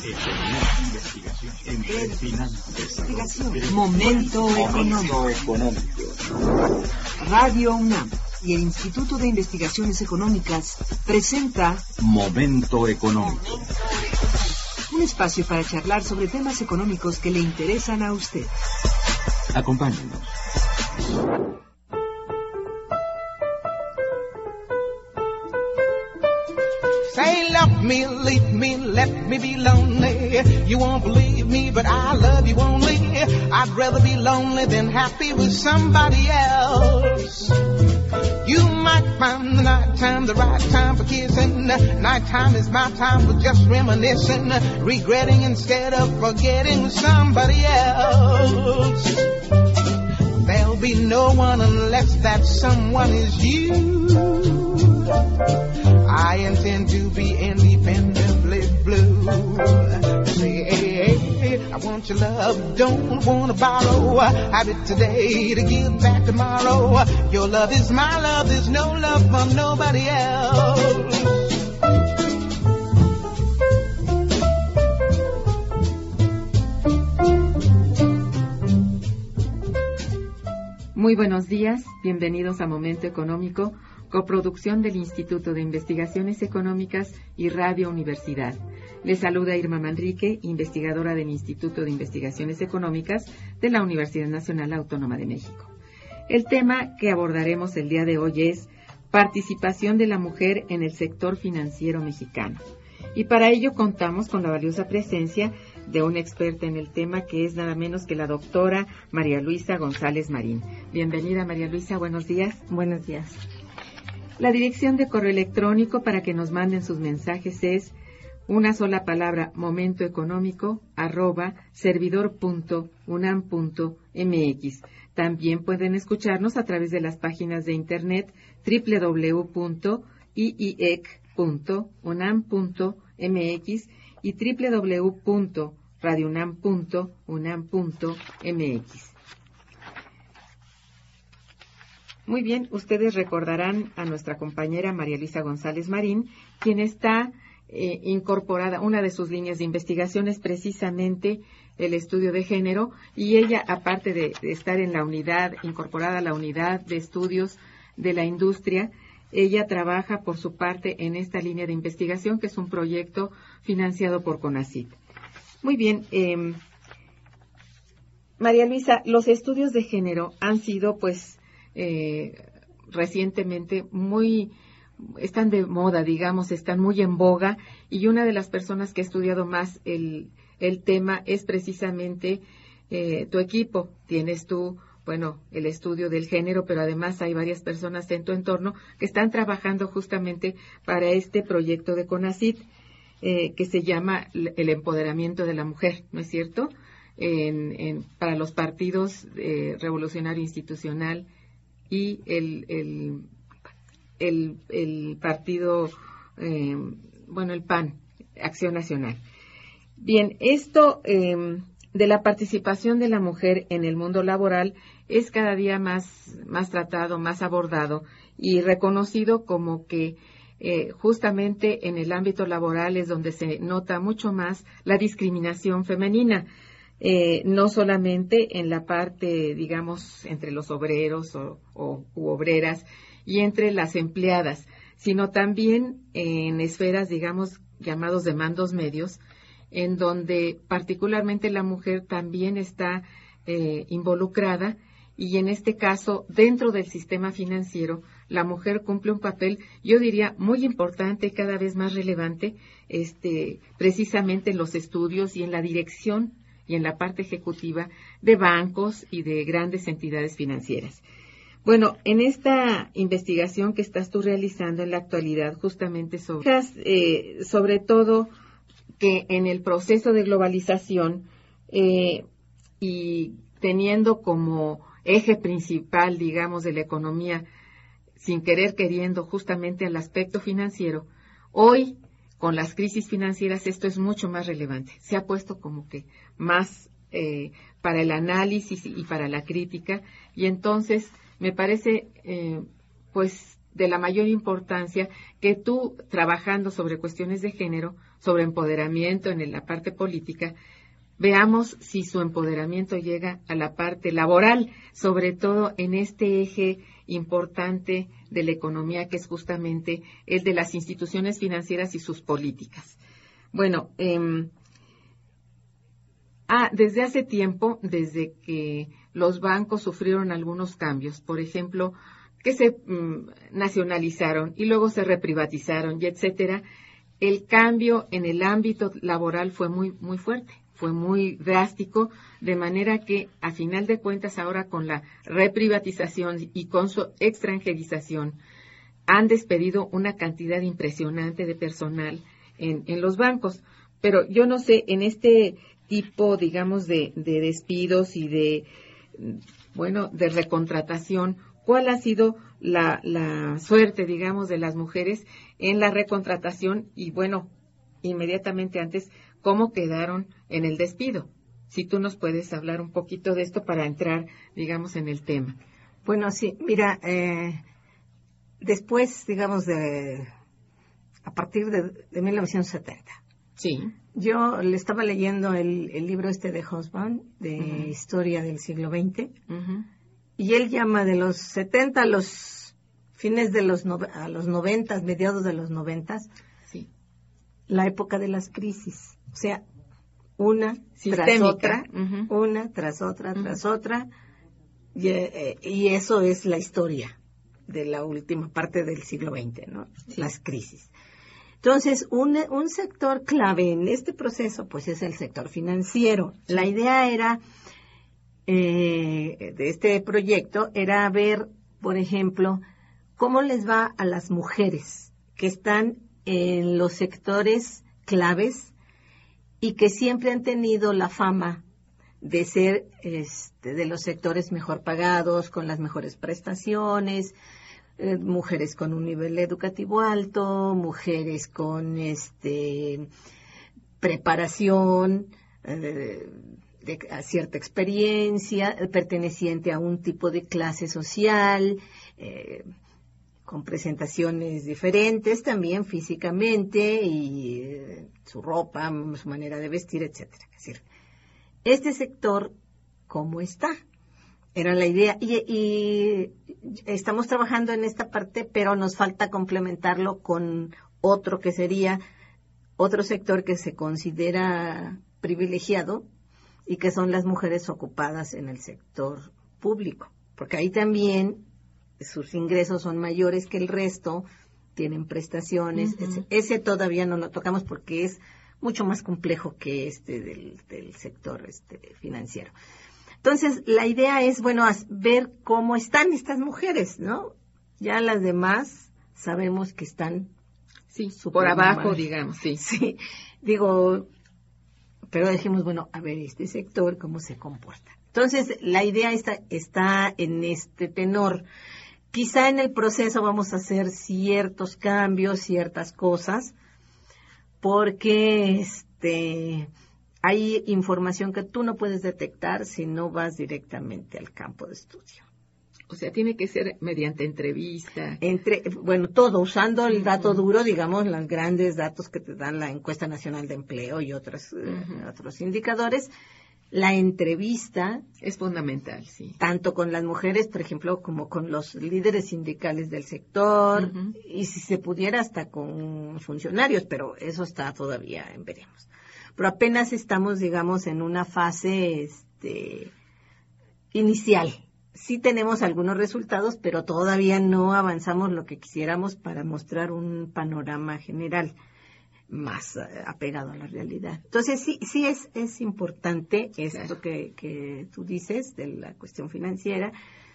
Momento económico. Radio UNAM y el Instituto de Investigaciones Económicas presenta Momento económico. Un espacio para charlar sobre temas económicos que le interesan a usted. Acompáñenos. Say love me, leave me, let me be lonely. You won't believe me, but I love you only. I'd rather be lonely than happy with somebody else. You might find the nighttime the right time for kissing. Nighttime is my time for just reminiscing, regretting instead of forgetting with somebody else. There'll be no one unless that someone is you. I intend to be independently blue. Say, hey, hey, I want your love, don't wanna borrow. Have it today to give back tomorrow. Your love is my love, there's no love for nobody else. Muy buenos días, bienvenidos a Momento Económico, coproducción del Instituto de Investigaciones Económicas y Radio Universidad. Les saluda Irma Manrique, investigadora del Instituto de Investigaciones Económicas de la Universidad Nacional Autónoma de México. El tema que abordaremos el día de hoy es participación de la mujer en el sector financiero mexicano. Y para ello contamos con la valiosa presencia de una experta en el tema que es nada menos que la doctora María Luisa González Marín. Bienvenida, María Luisa, buenos días. Buenos días. La dirección de correo electrónico para que nos manden sus mensajes es una sola palabra, momentoeconómico@servidor.unam.mx. También pueden escucharnos a través de las páginas de internet www.iiec.unam.mx y www.radiounam.unam.mx. Muy bien, ustedes recordarán a nuestra compañera María Luisa González Marín, quien está incorporada, una de sus líneas de investigación es precisamente el estudio de género, y ella, aparte de estar en la unidad, incorporada a la unidad de estudios de la industria, ella trabaja por su parte en esta línea de investigación, que es un proyecto financiado por CONACYT. Muy bien, María Luisa, los estudios de género han sido, recientemente están de moda, digamos, están muy en boga, y una de las personas que ha estudiado más el tema es precisamente tu equipo. Tienes tú, el estudio del género, pero además hay varias personas en tu entorno que están trabajando justamente para este proyecto de CONACYT, que se llama el empoderamiento de la mujer, ¿no es cierto? Para los partidos Revolucionario Institucional y el partido, el PAN, Acción Nacional. Bien, esto de la participación de la mujer en el mundo laboral es cada día más tratado, más abordado y reconocido como que justamente en el ámbito laboral es donde se nota mucho más la discriminación femenina. No solamente en la parte, digamos, entre los obreros u obreras y entre las empleadas, sino también en esferas, digamos, llamados de mandos medios, en donde particularmente la mujer también está involucrada, y en este caso, dentro del sistema financiero, la mujer cumple un papel, yo diría, muy importante y cada vez más relevante, precisamente en los estudios y en la dirección y en la parte ejecutiva de bancos y de grandes entidades financieras. Bueno, en esta investigación que estás tú realizando en la actualidad, justamente sobre todo que en el proceso de globalización y teniendo como eje principal, digamos, de la economía, sin querer queriendo, justamente el aspecto financiero, hoy, con las crisis financieras, esto es mucho más relevante. Se ha puesto como que más para el análisis y para la crítica, y entonces me parece, de la mayor importancia que tú, trabajando sobre cuestiones de género, sobre empoderamiento en la parte política, veamos si su empoderamiento llega a la parte laboral, sobre todo en este eje importante de la economía, que es justamente el de las instituciones financieras y sus políticas. Bueno, desde hace tiempo, desde que los bancos sufrieron algunos cambios, por ejemplo, que se nacionalizaron y luego se reprivatizaron y etcétera, el cambio en el ámbito laboral fue muy fuerte, fue muy drástico, de manera que a final de cuentas ahora con la reprivatización y con su extranjerización han despedido una cantidad impresionante de personal en los bancos. Pero yo no sé, en este tipo, digamos, de despidos y de recontratación, ¿cuál ha sido la suerte, digamos, de las mujeres en la recontratación? Y bueno, inmediatamente antes, ¿cómo quedaron en el despido? Si tú nos puedes hablar un poquito de esto para entrar, digamos, en el tema. Bueno, sí, mira, después, digamos, a partir de 1970. Sí. Yo le estaba leyendo el libro de Hobsbawm, de Historia del siglo XX, y él llama de los 70 a los fines de los 90, mediados de los 90, sí, la época de las crisis. O sea, una sistémica, tras otra, una tras otra, tras otra, y eso es la historia de la última parte del siglo XX, ¿no? Sí. Las crisis. Entonces, un sector clave en este proceso, pues, es el sector financiero. Sí. La idea era, de este proyecto, era ver, por ejemplo, cómo les va a las mujeres que están en los sectores claves y que siempre han tenido la fama de ser de los sectores mejor pagados, con las mejores prestaciones, mujeres con un nivel educativo alto, mujeres con preparación, a cierta experiencia, perteneciente a un tipo de clase social, con presentaciones diferentes también físicamente, y su ropa, su manera de vestir, etcétera. Es decir, este sector, ¿cómo está? Era la idea, y estamos trabajando en esta parte, pero nos falta complementarlo con otro que sería otro sector que se considera privilegiado, y que son las mujeres ocupadas en el sector público, porque ahí también sus ingresos son mayores que el resto, tienen prestaciones, ese todavía no lo tocamos porque es mucho más complejo que del sector financiero. Entonces, la idea es, ver cómo están estas mujeres, ¿no? Ya las demás sabemos que están por abajo, mal, digamos, sí. Sí, digo, pero dijimos, a ver, este sector, ¿cómo se comporta? Entonces, la idea está en este tenor. Quizá en el proceso vamos a hacer ciertos cambios, ciertas cosas, porque hay información que tú no puedes detectar si no vas directamente al campo de estudio. O sea, tiene que ser mediante entrevista. Todo, usando el dato duro, digamos, los grandes datos que te dan la Encuesta Nacional de Empleo y otros indicadores. La entrevista es fundamental, sí. Tanto con las mujeres, por ejemplo, como con los líderes sindicales del sector, y si se pudiera hasta con funcionarios, pero eso está todavía en veremos. Pero apenas estamos, digamos, en una fase inicial. Sí tenemos algunos resultados, pero todavía no avanzamos lo que quisiéramos para mostrar un panorama general más apegado a la realidad. Entonces, sí es importante esto que tú dices de la cuestión financiera.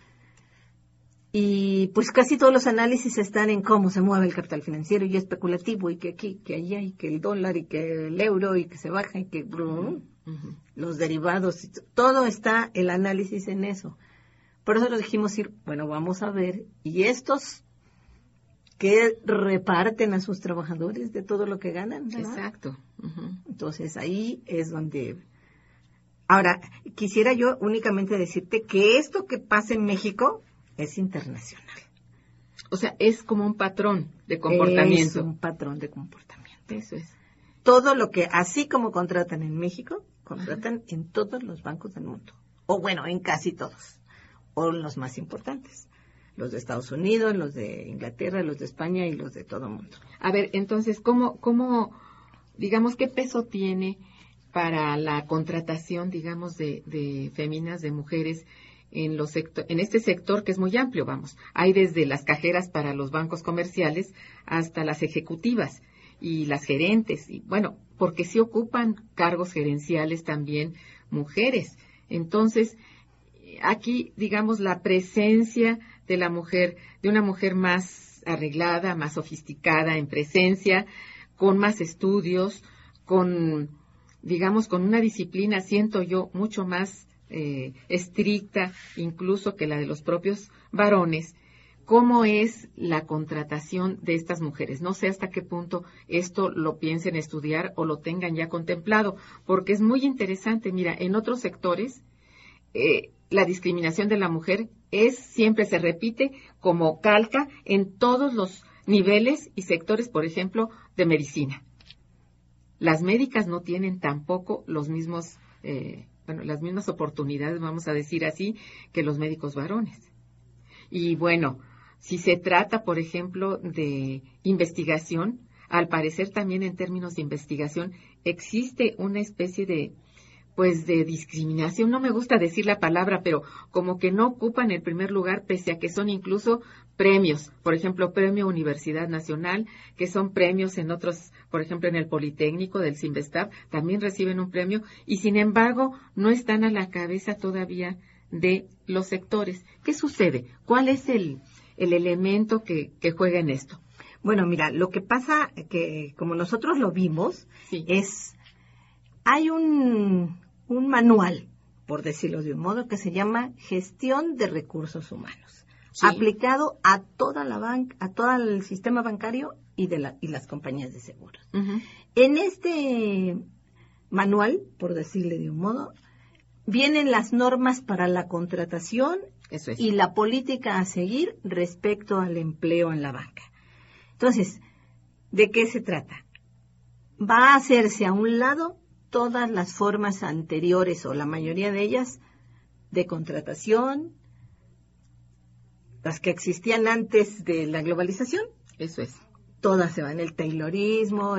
Y pues casi todos los análisis están en cómo se mueve el capital financiero y especulativo, y que aquí, que allá, y que el dólar, y que el euro, y que se baja, y que los derivados, todo está el análisis en eso. Por eso lo dijimos vamos a ver, y estos que reparten a sus trabajadores de todo lo que ganan, ¿verdad? Exacto. Entonces ahí es donde... Ahora, quisiera yo únicamente decirte que esto que pasa en México es internacional. O sea, es como un patrón de comportamiento. Es un patrón de comportamiento. Eso es. todo lo que, así como contratan en México, contratan en todos los bancos del mundo. O bueno, en casi todos. O los más importantes. Los de Estados Unidos, los de Inglaterra, los de España y los de todo el mundo. A ver, entonces, ¿cómo, digamos, qué peso tiene para la contratación, digamos, de féminas, de mujeres en este sector que es muy amplio, vamos? Hay desde las cajeras para los bancos comerciales hasta las ejecutivas y las gerentes, y bueno, porque sí ocupan cargos gerenciales también mujeres. Entonces, aquí, digamos, la presencia de la mujer, de una mujer más arreglada, más sofisticada en presencia, con más estudios, digamos, con una disciplina, siento yo, mucho más estricta, incluso que la de los propios varones. ¿Cómo es la contratación de estas mujeres? No sé hasta qué punto esto lo piensen estudiar o lo tengan ya contemplado, porque es muy interesante. Mira, en otros sectores, la discriminación de la mujer siempre se repite como calca en todos los niveles y sectores, por ejemplo, de medicina. Las médicas no tienen tampoco los mismos, las mismas oportunidades, vamos a decir así, que los médicos varones. Y bueno, si se trata, por ejemplo, de investigación, al parecer también en términos de investigación existe una especie de discriminación. No me gusta decir la palabra, pero como que no ocupan el primer lugar, pese a que son incluso premios. Por ejemplo, Premio Universidad Nacional, que son premios en otros, por ejemplo, en el Politécnico del Cinvestav, también reciben un premio, y sin embargo, no están a la cabeza todavía de los sectores. ¿Qué sucede? ¿Cuál es el elemento que juega en esto? Bueno, mira, lo que pasa que, como nosotros lo vimos, sí, hay un manual, por decirlo de un modo, que se llama Gestión de Recursos Humanos, sí, aplicado a toda la banca, a todo el sistema bancario y las compañías de seguros. Uh-huh. En este manual, por decirle de un modo, vienen las normas para la contratación. Eso es. Y la política a seguir respecto al empleo en la banca. Entonces, ¿de qué se trata? Va a hacerse a un lado todas las formas anteriores, o la mayoría de ellas, de contratación, las que existían antes de la globalización. Eso es. Todas se van, el taylorismo,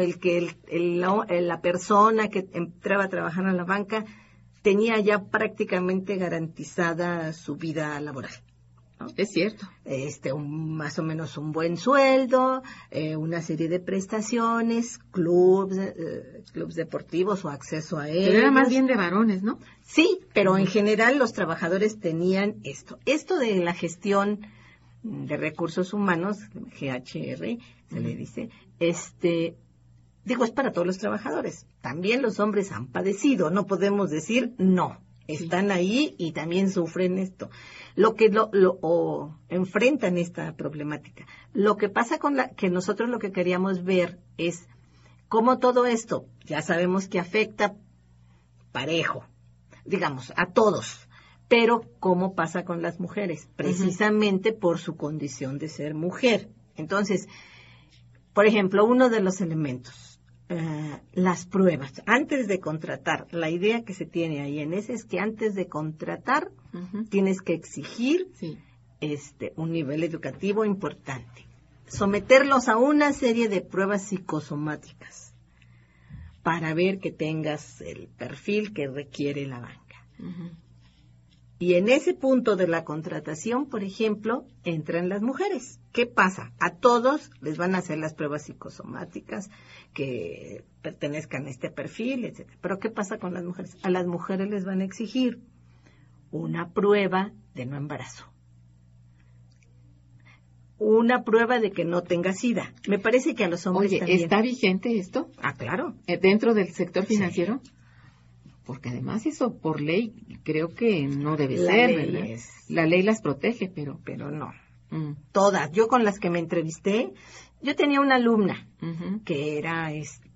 la persona que entraba a trabajar en la banca tenía ya prácticamente garantizada su vida laboral, ¿no? Es cierto. Más o menos un buen sueldo, una serie de prestaciones, clubs deportivos o acceso a ellos. Pero era más bien de varones, ¿no? Sí, pero en general los trabajadores tenían esto. Esto de la gestión de recursos humanos, GHR, se le dice, es para todos los trabajadores. También los hombres han padecido, no podemos decir no. Están ahí y también sufren esto. O enfrentan esta problemática. Lo que pasa que nosotros lo que queríamos ver es cómo todo esto, ya sabemos que afecta parejo, digamos, a todos. Pero cómo pasa con las mujeres, precisamente por su condición de ser mujer. Entonces, por ejemplo, uno de los elementos, las pruebas. Antes de contratar, la idea que se tiene ahí en ese es que antes de contratar tienes que exigir un nivel educativo importante. Someterlos a una serie de pruebas psicosomáticas para ver que tengas el perfil que requiere la banca. Y en ese punto de la contratación, por ejemplo, entran las mujeres. ¿Qué pasa? A todos les van a hacer las pruebas psicosomáticas que pertenezcan a este perfil, etc. Pero ¿qué pasa con las mujeres? A las mujeres les van a exigir una prueba de no embarazo, una prueba de que no tenga SIDA. Me parece que a los hombres también. ¿Está vigente esto? Ah, claro. ¿Dentro del sector financiero? Sí. Porque además eso por ley creo que no debe ser, ¿verdad? La ley las protege, pero no. Todas. Yo con las que me entrevisté, yo tenía una alumna que era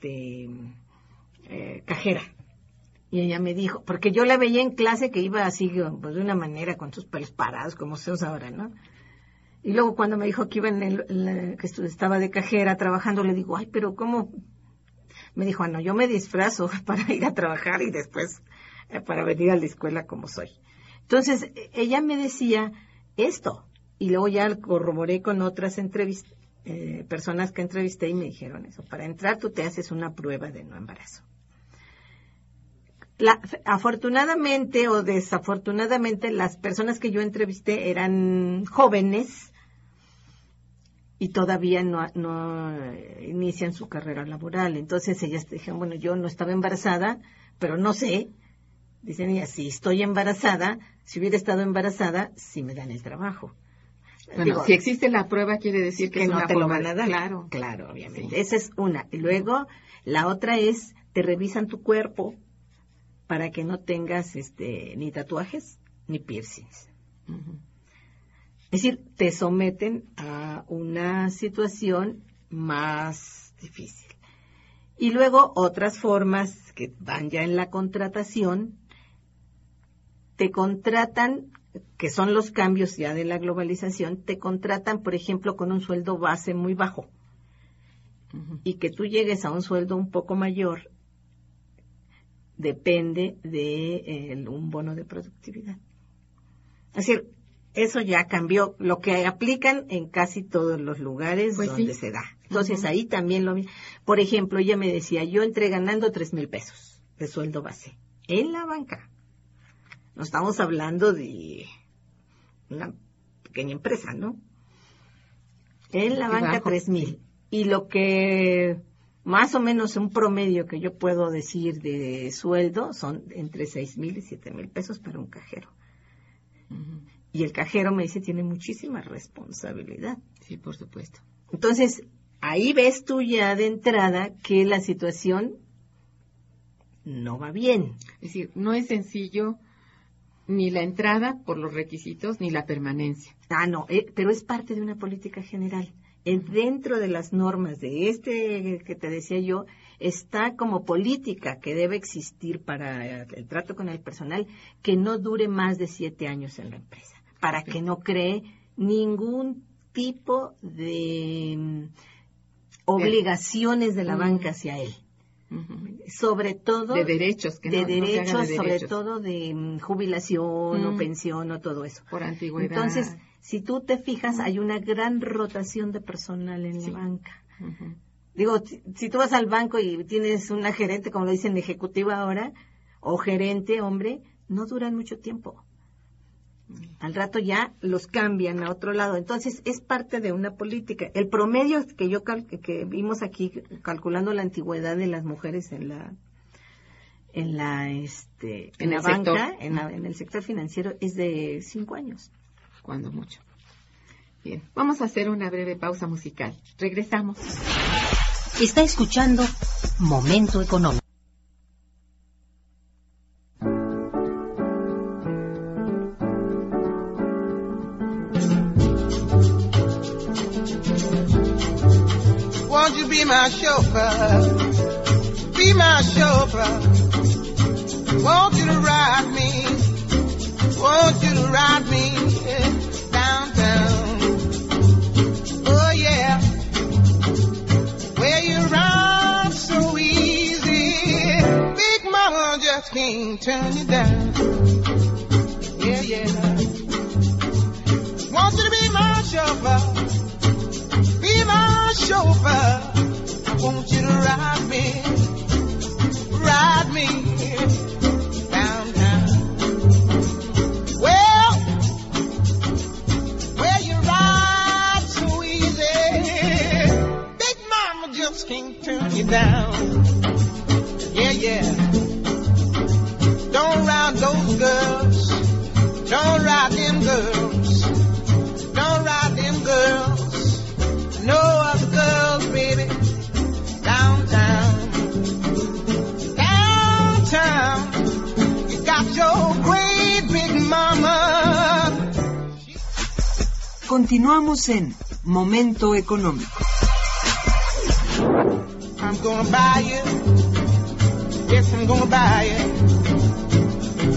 cajera. Y ella me dijo, porque yo la veía en clase que iba así, pues de una manera, con sus pelos parados, como se usa ahora, ¿no? Y luego cuando me dijo que iba que estaba de cajera trabajando, le digo, ay, pero ¿cómo? Me dijo, no, yo me disfrazo para ir a trabajar y después para venir a la escuela como soy. Entonces, ella me decía esto, y luego ya corroboré con otras personas que entrevisté y me dijeron eso. Para entrar tú te haces una prueba de no embarazo. Afortunadamente o desafortunadamente, las personas que yo entrevisté eran jóvenes y todavía no inician su carrera laboral. Entonces ellas dijeron, bueno, yo no estaba embarazada, pero no sé. Dicen ellas, si estoy embarazada, si hubiera estado embarazada, sí me dan el trabajo. Bueno, digo, si existe la prueba quiere decir que es no una te lo van a dar. Claro, obviamente. Sí. Esa es una. Y luego, la otra es, te revisan tu cuerpo para que no tengas ni tatuajes ni piercings. Uh-huh. Es decir, te someten a una situación más difícil. Y luego otras formas que van ya en la contratación, te contratan, que son los cambios ya de la globalización, te contratan, por ejemplo, con un sueldo base muy bajo. Uh-huh. Y que tú llegues a un sueldo un poco mayor, depende de un bono de productividad. Es decir, eso ya cambió, lo que aplican en casi todos los lugares pues donde se da. Entonces, ahí también lo mismo. Por ejemplo, ella me decía, yo entré ganando 3,000 pesos de sueldo base en la banca. No estamos hablando de una pequeña empresa, ¿no? En la banca 3,000. Y lo que más o menos un promedio que yo puedo decir de sueldo son entre 6,000 y 7,000 pesos para un cajero. Uh-huh. Y el cajero me dice, tiene muchísima responsabilidad. Sí, por supuesto. Entonces, ahí ves tú ya de entrada que la situación no va bien. Es decir, no es sencillo ni la entrada por los requisitos ni la permanencia. No, pero es parte de una política general. Dentro de las normas de que te decía yo, está como política que debe existir para el trato con el personal, que no dure más de 7 años en la empresa, para que no cree ningún tipo de obligaciones de la banca hacia él. Uh-huh. Sobre todo de derechos, sobre todo de jubilación o pensión o todo eso. Por antigüedad. Entonces, si tú te fijas, hay una gran rotación de personal en la banca. Uh-huh. Digo, si tú vas al banco y tienes una gerente, como lo dicen, ejecutiva ahora, o gerente, hombre, no duran mucho tiempo. Al rato ya los cambian a otro lado. Entonces, es parte de una política. El promedio que vimos aquí, calculando la antigüedad de las mujeres en la banca, en el sector financiero, es de 5 años. Cuando mucho. Bien, vamos a hacer una breve pausa musical. Regresamos. Está escuchando Momento Económico. Won't you be my chauffeur? Be my chauffeur. Want you to ride me. Want you to ride me downtown. Oh yeah. Where you ride so easy. Big mama just can't turn you down. Yeah, yeah. Want you to be my chauffeur. Be my chauffeur. I want you to ride me downtown. Well, where you ride so easy, Big Mama just can't turn you down. Yeah, yeah. Don't ride those girls. Don't ride them girls. Don't ride them girls. No other girls, baby. Downtown. Downtown. You got your great big mama. Continuamos en Momento Económico. I'm gonna buy you. Yes, I'm gonna buy you.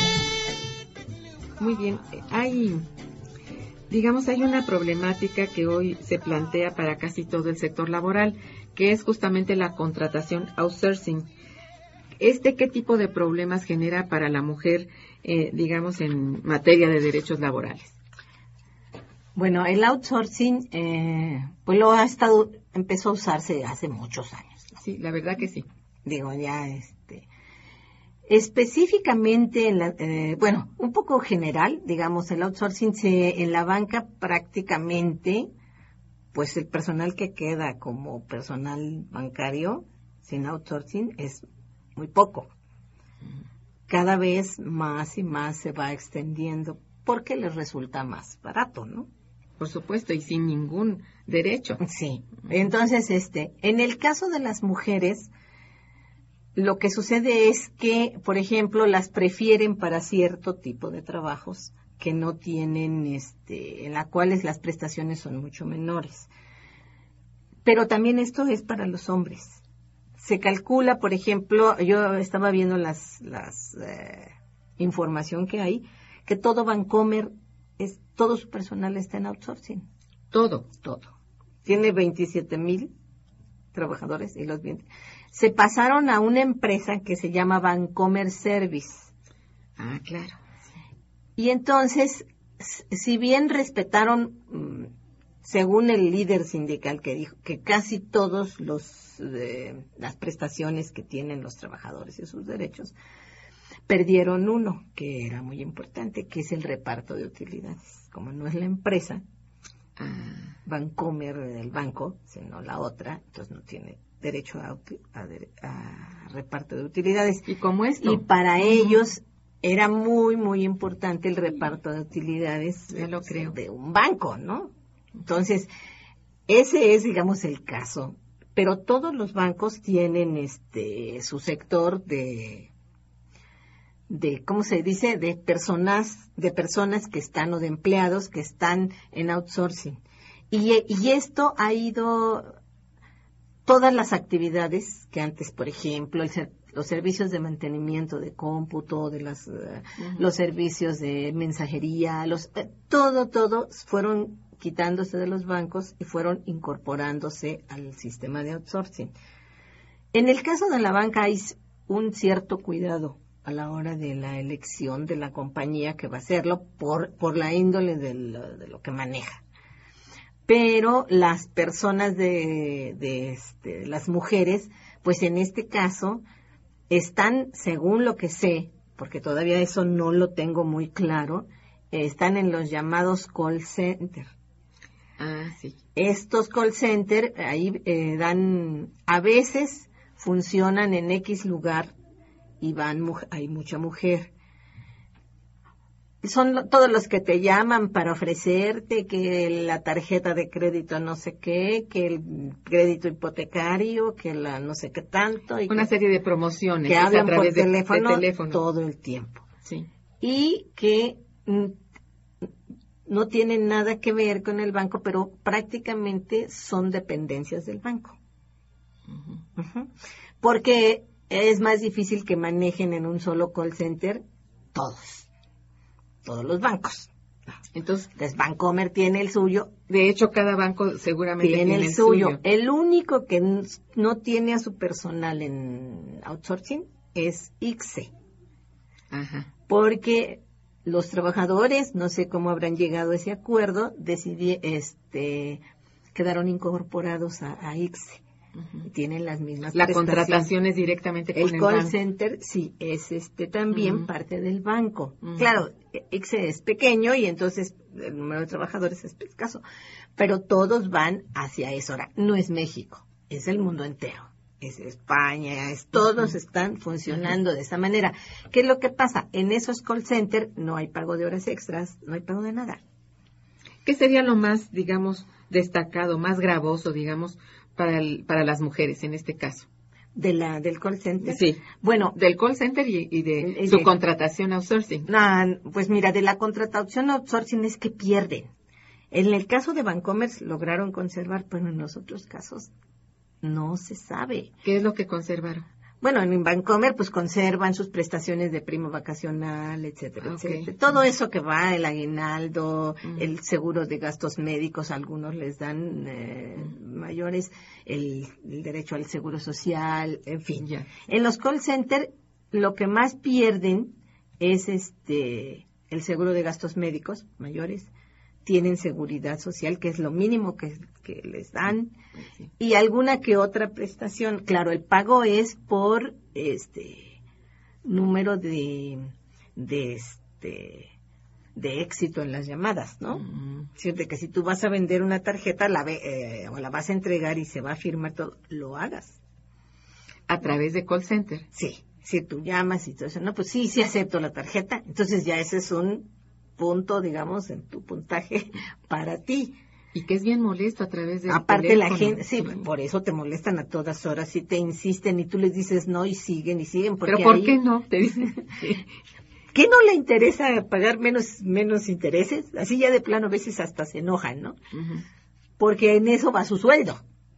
Muy bien. Hay una problemática que hoy se plantea para casi todo el sector laboral, que es justamente la contratación outsourcing. ¿Qué tipo de problemas genera para la mujer, digamos, en materia de derechos laborales? Bueno, el outsourcing, pues empezó a usarse hace muchos años, ¿no? Sí, la verdad que sí. Digo, ya, específicamente, un poco general, digamos, el outsourcing en la banca prácticamente, pues el personal que queda como personal bancario sin outsourcing es muy poco. Cada vez más y más se va extendiendo porque les resulta más barato, ¿no? Por supuesto, y sin ningún derecho. Sí. Entonces, en el caso de las mujeres, lo que sucede es que, por ejemplo, las prefieren para cierto tipo de trabajos que no tienen, en las cuales las prestaciones son mucho menores. Pero también esto es para los hombres. Se calcula, por ejemplo, yo estaba viendo las información que hay, que todo Bancomer, todo su personal está en outsourcing. Todo. Tiene 27,000 trabajadores y se pasaron a una empresa que se llama Bancomer Service. Ah, claro. Y entonces, si bien respetaron, según el líder sindical que dijo que casi todos las prestaciones que tienen los trabajadores y sus derechos, perdieron uno que era muy importante, que es el reparto de utilidades. Como no es la empresa, Bancomer del banco, sino la otra, entonces no tiene derecho a reparto de utilidades. ¿Y cómo es? Y para ellos era muy, muy importante el reparto de utilidades de un banco, ¿no? Entonces, ese es, digamos, el caso. Pero todos los bancos tienen su sector de ¿cómo se dice? De personas que están, o de empleados que están en outsourcing. Y esto ha ido, todas las actividades que antes, por ejemplo, los servicios de mantenimiento de cómputo, los servicios de mensajería, todo fueron quitándose de los bancos y fueron incorporándose al sistema de outsourcing. En el caso de la banca hay un cierto cuidado a la hora de la elección de la compañía que va a hacerlo por la índole de lo que maneja. Pero las personas las mujeres, pues en este caso, están, según lo que sé, porque todavía eso no lo tengo muy claro, están en los llamados call center. Ah, sí. Estos call center ahí a veces funcionan en X lugar y hay mucha mujer. Son todos los que te llaman para ofrecerte que la tarjeta de crédito no sé qué, que el crédito hipotecario, que la no sé qué tanto. Una serie de promociones. Que hablan a través por teléfono todo todo el tiempo. Sí. Y que no tienen nada que ver con el banco, pero prácticamente son dependencias del banco. Uh-huh. Porque es más difícil que manejen en un solo call center todos los bancos. Entonces, Bancomer tiene el suyo. De hecho, cada banco seguramente tiene el suyo. El único que no tiene a su personal en outsourcing es ICSE. Ajá. Porque los trabajadores, no sé cómo habrán llegado a ese acuerdo, quedaron incorporados a ICSE. Uh-huh. Tienen las mismas prestaciones. La contratación es directamente con el call banco. Center, sí, es también Uh-huh. parte del banco. Uh-huh. Claro, ICSE es pequeño y entonces el número de trabajadores es escaso, pero todos van hacia eso. Ahora, no es México, es el mundo entero. Es España, todos están funcionando de esa manera. ¿Qué es lo que pasa? En esos call center no hay pago de horas extras, no hay pago de nada. ¿Qué sería lo más, digamos, destacado, más gravoso, digamos, para las mujeres en este caso? ¿Del call center? Sí. Bueno, del call center y de su contratación outsourcing. Pues mira, de la contratación outsourcing es que pierden. En el caso de Bancomer lograron conservar, pero en los otros casos no se sabe. ¿Qué es lo que conservaron? Bueno, en Bancomer pues conservan sus prestaciones de prima vacacional, etcétera, etcétera. Todo eso que va, el aguinaldo, el seguro de gastos médicos, algunos les dan mayores, el derecho al seguro social, en fin. Ya. En los call center lo que más pierden es el seguro de gastos médicos mayores, tienen seguridad social, que es lo mínimo que les dan, y alguna que otra prestación. Claro, el pago es por número de éxito en las llamadas, ¿no? Es decir, que si tú vas a vender una tarjeta o la vas a entregar y se va a firmar todo, lo hagas. A través de call center. Sí, si tú llamas y todo eso, no, pues sí acepto la tarjeta, entonces ya ese es un punto, digamos, en tu puntaje para ti. Y que es bien molesto a través de aparte teléfono. La gente, sí, por eso te molestan a todas horas y te insisten y tú les dices no y siguen porque pero ¿por qué no? Te dicen. ¿Qué no le interesa pagar menos intereses? Así ya de plano a veces hasta se enojan, ¿no? Porque en eso va su sueldo,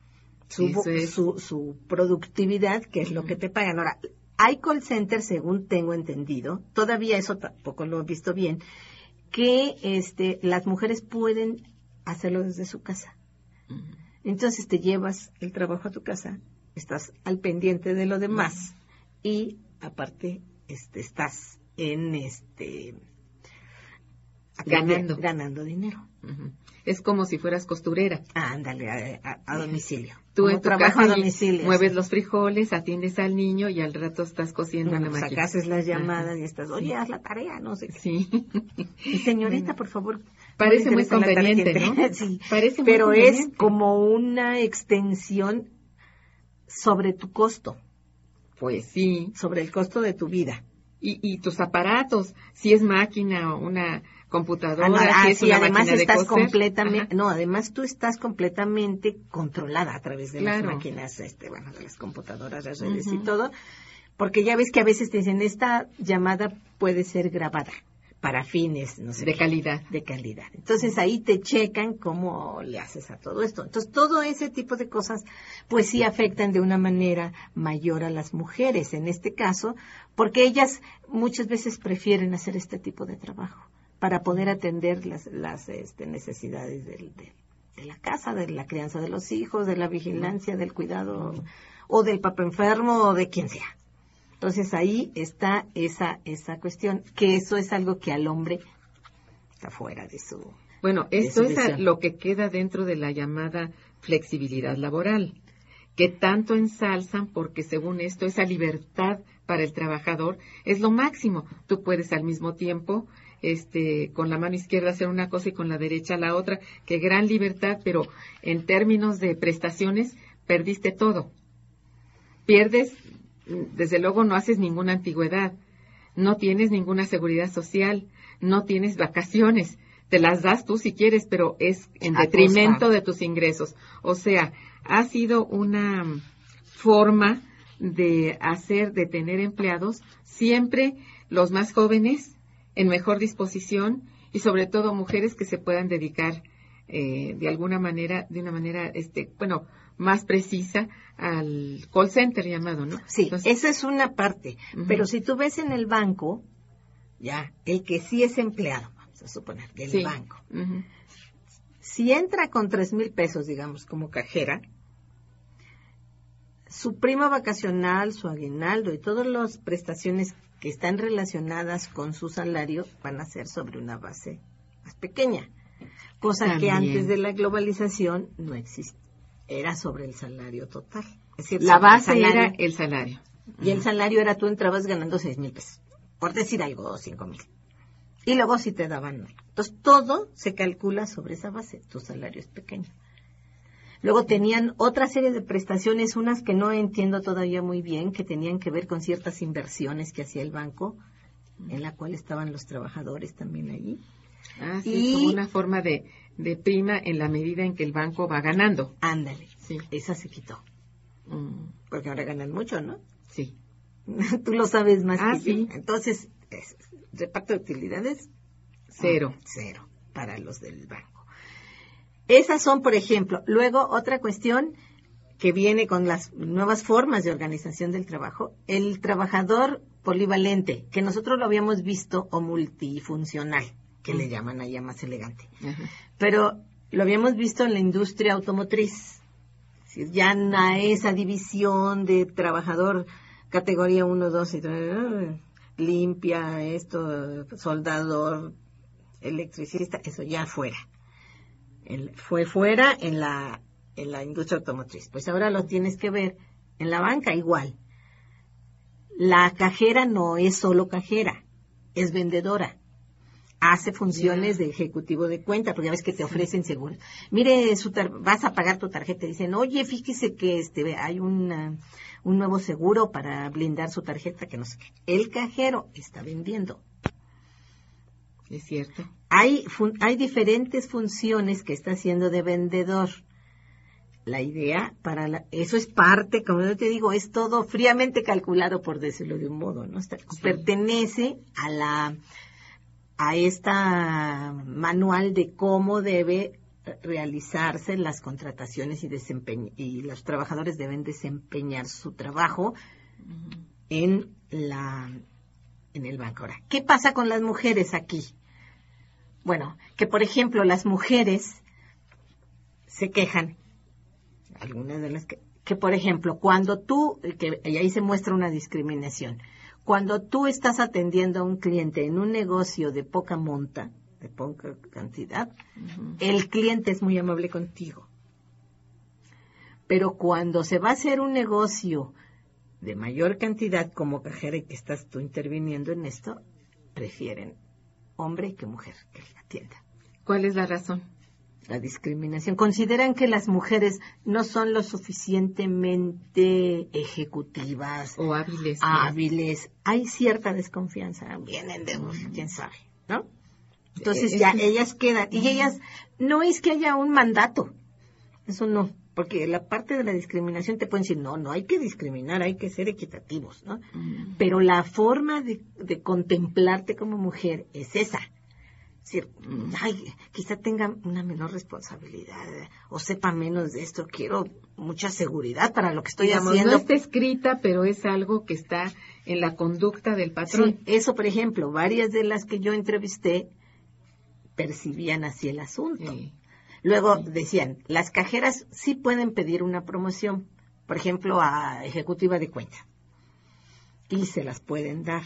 su productividad, que es lo que te pagan. Ahora, hay call centers, según tengo entendido, todavía eso tampoco lo he visto bien, que las mujeres pueden hacerlo desde su casa. Entonces te llevas el trabajo a tu casa, estás al pendiente de lo demás y aparte estás en ganando dinero. Es como si fueras costurera. Ándale, a domicilio. Tú en tu casa a domicilio, mueves sí. los frijoles, atiendes al niño y al rato estás cosiendo en la máquina. Pues haces las llamadas y estás, oye, haz la tarea, no sé. Sí. Y señorita, por favor. Parece muy conveniente, ¿no? Sí. Parece muy pero conveniente. Es como una extensión sobre tu costo. Pues sí. Sobre el costo de tu vida. Y tus aparatos, si es máquina o una computadora, si es una además máquina estás de coser. completamente, además tú estás completamente controlada a través de las máquinas, de las computadoras, las redes y todo, porque ya ves que a veces te dicen, esta llamada puede ser grabada para fines, no sé. De calidad. De calidad. Entonces ahí te checan cómo le haces a todo esto. Entonces todo ese tipo de cosas, pues sí afectan de una manera mayor a las mujeres, en este caso, porque ellas muchas veces prefieren hacer este tipo de trabajo para poder atender las necesidades de la casa, de la crianza de los hijos, de la vigilancia, del cuidado, o del papá enfermo, o de quien sea. Entonces ahí está esa cuestión, que eso es algo que al hombre está fuera de su... Bueno, esto es lo que queda dentro de la llamada flexibilidad laboral, que tanto ensalzan porque según esto esa libertad para el trabajador es lo máximo. Tú puedes al mismo tiempo con la mano izquierda hacer una cosa y con la derecha la otra. Qué gran libertad, pero en términos de prestaciones perdiste todo. Pierdes, desde luego no haces ninguna antigüedad, no tienes ninguna seguridad social, no tienes vacaciones, te las das tú si quieres, pero es en detrimento de tus ingresos. O sea, ha sido una forma de tener empleados siempre los más jóvenes, en mejor disposición y sobre todo mujeres que se puedan dedicar de una manera más precisa al call center llamado, ¿no? Sí, entonces, esa es una parte, pero si tú ves en el banco, ya, el que sí es empleado, vamos a suponer, del banco, si entra con 3,000 pesos, digamos, como cajera, su prima vacacional, su aguinaldo y todas las prestaciones que están relacionadas con su salario van a ser sobre una base más pequeña, cosa que antes de la globalización no existe, era sobre el salario total. Es decir, la base era el salario. Y el salario era, tú entrabas ganando 6,000 pesos, por decir algo, o 5,000. Y luego sí te daban. Entonces todo se calcula sobre esa base, tu salario es pequeño. Luego tenían otra serie de prestaciones, unas que no entiendo todavía muy bien, que tenían que ver con ciertas inversiones que hacía el banco, en la cual estaban los trabajadores también allí. Ah, sí, como una forma de prima en la medida en que el banco va ganando. Ándale, sí. Esa se quitó. Porque ahora ganan mucho, ¿no? Sí. Tú lo sabes más que sí. yo. Entonces, reparto de utilidades, cero para los del banco. Esas son, por ejemplo. Luego, otra cuestión que viene con las nuevas formas de organización del trabajo, el trabajador polivalente, que nosotros lo habíamos visto, o multifuncional, que le llaman allá más elegante. Ajá. Pero lo habíamos visto en la industria automotriz. Es decir, ya no hay esa división de trabajador categoría 1, 2 y 3, limpia, soldador, electricista, eso ya fuera. Fue fuera en la industria automotriz. Pues ahora lo tienes que ver en la banca igual. La cajera no es solo cajera, es vendedora. Hace funciones de ejecutivo de cuenta, porque ya ves que te ofrecen seguros. Mire, vas a pagar tu tarjeta y dicen, oye, fíjese que hay un nuevo seguro para blindar su tarjeta, que no sé qué. El cajero está vendiendo. Es cierto. Hay diferentes funciones que está haciendo de vendedor. La idea eso es parte, como yo te digo, es todo fríamente calculado, por decirlo de un modo, ¿no? Pertenece a esta manual de cómo debe realizarse las contrataciones y los trabajadores deben desempeñar su trabajo en el banco. Ahora, ¿qué pasa con las mujeres aquí? Bueno, que por ejemplo las mujeres se quejan, algunas de las que por ejemplo, cuando y ahí se muestra una discriminación, cuando tú estás atendiendo a un cliente en un negocio de poca monta, de poca cantidad, el cliente es muy amable contigo. Pero cuando se va a hacer un negocio de mayor cantidad como cajera y que estás tú interviniendo en esto, prefieren hombre que mujer que la atienda. ¿Cuál es la razón? La discriminación. Consideran que las mujeres no son lo suficientemente ejecutivas o hábiles. Hay cierta desconfianza. Vienen de quién sabe, ¿no? Entonces ellas quedan. Y ellas, no es que haya un mandato. Eso no. Porque la parte de la discriminación te pueden decir, no hay que discriminar, hay que ser equitativos, ¿no? Pero la forma de contemplarte como mujer es esa. Es decir, quizá tenga una menor responsabilidad o sepa menos de esto, quiero mucha seguridad para lo que estoy haciendo. No está escrita, pero es algo que está en la conducta del patrón. Sí, eso, por ejemplo, varias de las que yo entrevisté percibían así el asunto. Sí. Luego decían, las cajeras sí pueden pedir una promoción, por ejemplo, a ejecutiva de cuenta, y se las pueden dar.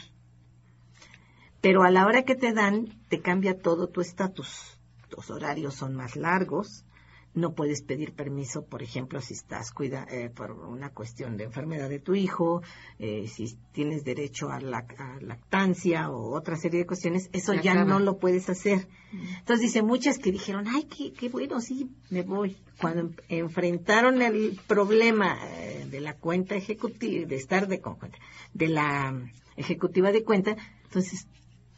Pero a la hora que te dan, te cambia todo tu estatus. Tus horarios son más largos, no puedes pedir permiso, por ejemplo, si estás por una cuestión de enfermedad de tu hijo, si tienes derecho a lactancia o otra serie de cuestiones, eso ya no lo puedes hacer. Entonces dice, muchas que dijeron, qué bueno, sí, me voy. Cuando enfrentaron el problema de la cuenta ejecutiva, de estar de la ejecutiva de cuenta, entonces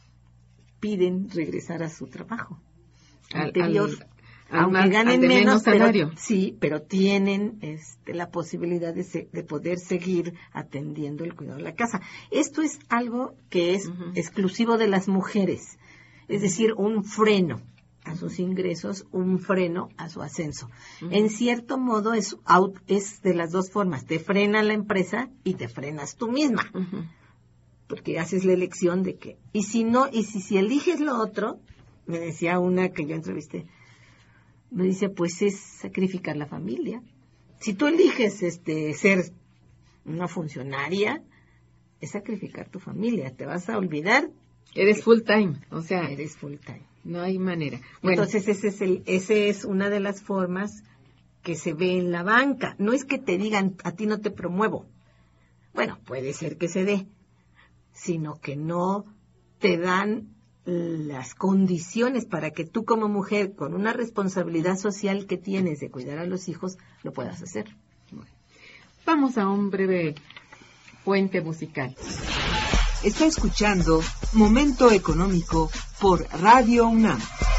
piden regresar a su trabajo anterior. Aunque ganen menos salario. Sí, pero tienen la posibilidad de poder seguir atendiendo el cuidado de la casa. Esto es algo que es exclusivo de las mujeres, es decir, un freno a sus ingresos, un freno a su ascenso. En cierto modo es de las dos formas, te frena la empresa y te frenas tú misma, porque haces la elección de que, y si eliges lo otro, me decía una que yo entrevisté, me dice, pues es sacrificar la familia. Si tú eliges ser una funcionaria, es sacrificar tu familia. Te vas a olvidar. Eres full time, eres full time. No hay manera. Bueno. Entonces ese es una de las formas que se ve en la banca. No es que te digan, a ti no te promuevo. Bueno, puede ser que se dé, sino que no te dan las condiciones para que tú como mujer, con una responsabilidad social que tienes de cuidar a los hijos, lo puedas hacer. Bueno, vamos a un breve puente musical. Está escuchando Momento Económico por Radio UNAM.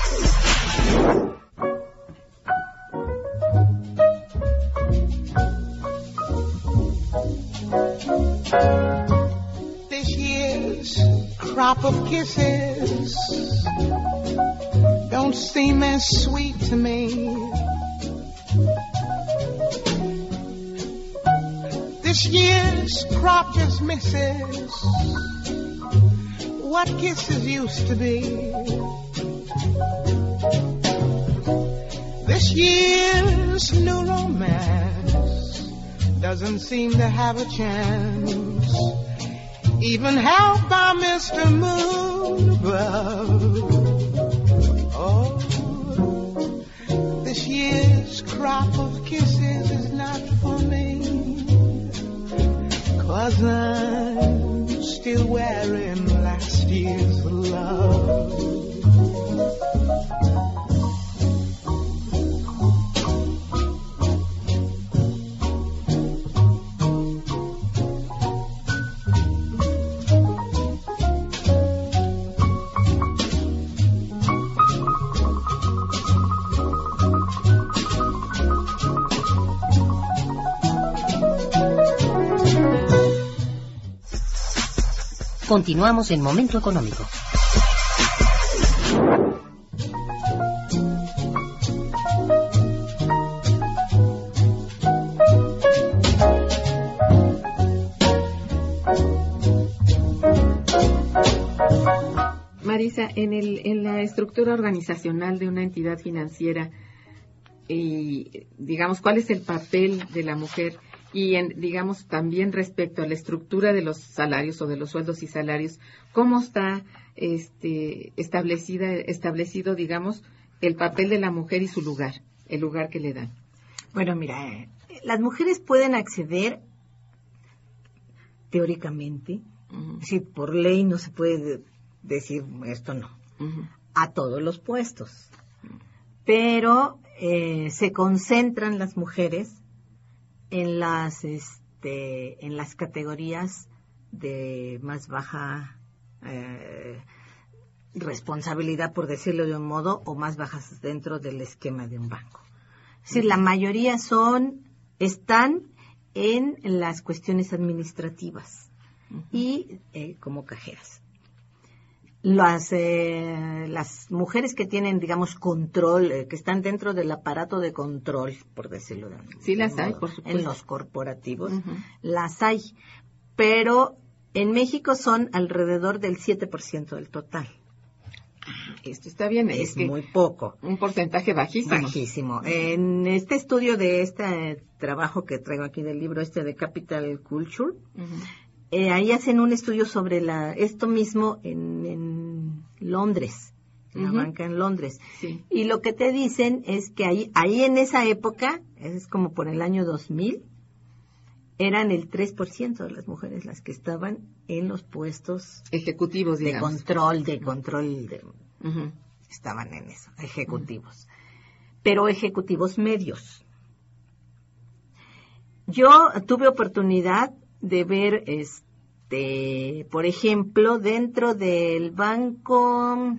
Crop of kisses don't seem as sweet to me This year's crop just misses what kisses used to be. This year's new romance doesn't seem to have a chance, even helped by Mr. Moon above. Oh, this year's crop of kisses is not for me, 'cause I'm still wearing last year's love. Continuamos en Momento Económico. Marisa, en la estructura organizacional de una entidad financiera, digamos, ¿cuál es el papel de la mujer? Y, digamos, también respecto a la estructura de los salarios o de los sueldos y salarios, ¿cómo está establecido, digamos, el papel de la mujer y su lugar, el lugar que le dan? Bueno, mira, las mujeres pueden acceder teóricamente, es decir, por ley no se puede decir esto no, a todos los puestos, pero se concentran las mujeres en las categorías de más baja responsabilidad, por decirlo de un modo, o más bajas dentro del esquema de un banco. Es decir, la mayoría están en las cuestiones administrativas y como cajeras. Las mujeres que tienen, digamos, control, que están dentro del aparato de control, por decirlo de alguna sí, las hay, por supuesto. En los corporativos, las hay, pero en México son alrededor del 7% del total. Esto está bien, es muy poco. Un porcentaje bajísimo. Bajísimo. En este estudio de este trabajo que traigo aquí del libro de Capital Culture, ahí hacen un estudio sobre esto mismo en Londres, la banca en Londres. Sí. Y lo que te dicen es que ahí en esa época, es como por el año 2000, eran el 3% de las mujeres las que estaban en los puestos ejecutivos, digamos. de control, estaban en eso, ejecutivos. Pero ejecutivos medios. Yo tuve oportunidad de ver, por ejemplo, dentro del banco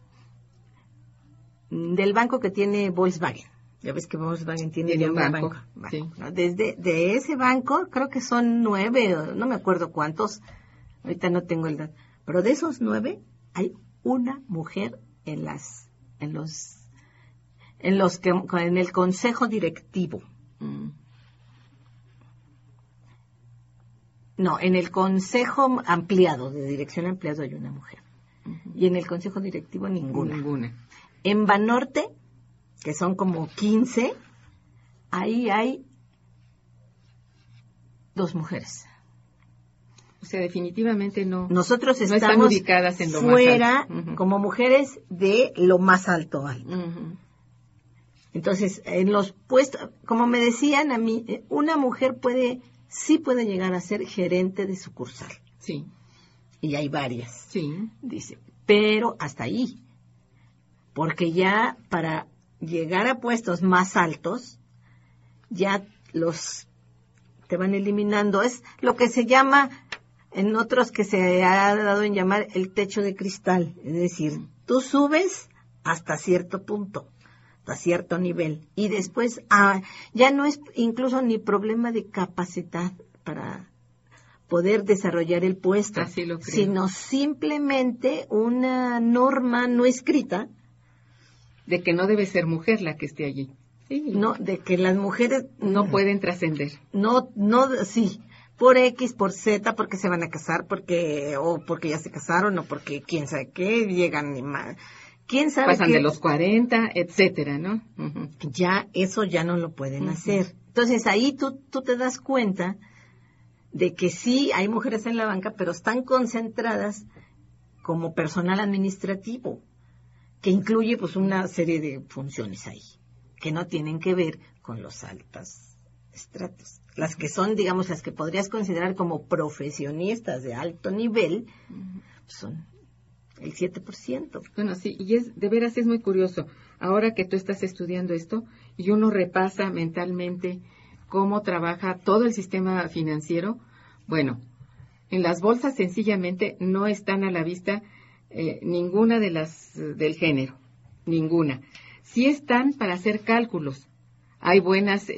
que tiene Volkswagen. Ya ves que Volkswagen tiene un banco. Sí. ¿No? De ese banco, creo que son 9, no me acuerdo cuántos, ahorita no tengo el dato, pero de esos 9 hay una mujer en el consejo directivo. No, en el consejo ampliado, de dirección ampliado, hay una mujer. Y en el consejo directivo ninguna. En Banorte, que son como 15, ahí hay 2 mujeres. O sea, definitivamente no. Nosotros no estamos ubicadas en lo fuera más alto. Como mujeres de lo más alto. Entonces, en los puestos, como me decían a mí, una mujer sí puede llegar a ser gerente de sucursal. Sí. Y hay varias. Sí. Dice, pero hasta ahí. Porque ya para llegar a puestos más altos, ya te van eliminando. Es lo que se llama, en otros que se ha dado en llamar el techo de cristal. Es decir, tú subes hasta cierto punto, hasta cierto nivel. Y después ya no es incluso ni problema de capacidad para poder desarrollar el puesto, Así lo creo. Sino simplemente una norma no escrita de que no debe ser mujer la que esté allí. Sí. No, de que las mujeres no pueden trascender. Sí, por X, por Z, porque se van a casar, o porque ya se casaron, o porque quién sabe qué, llegan quién sabe pasan qué. de los 40, etcétera, ¿no? Uh-huh. Ya, eso ya no lo pueden hacer. Entonces ahí tú te das cuenta de que sí hay mujeres en la banca, pero están concentradas como personal administrativo, que incluye pues una serie de funciones ahí, que no tienen que ver con los altos estratos. Las que son, digamos, las que podrías considerar como profesionistas de alto nivel, son el 7%. Bueno, sí, y de veras es muy curioso. Ahora que tú estás estudiando esto, y uno repasa mentalmente cómo trabaja todo el sistema financiero, bueno, en las bolsas sencillamente no están a la vista ninguna de las del género, ninguna. Sí están para hacer cálculos. Hay buenas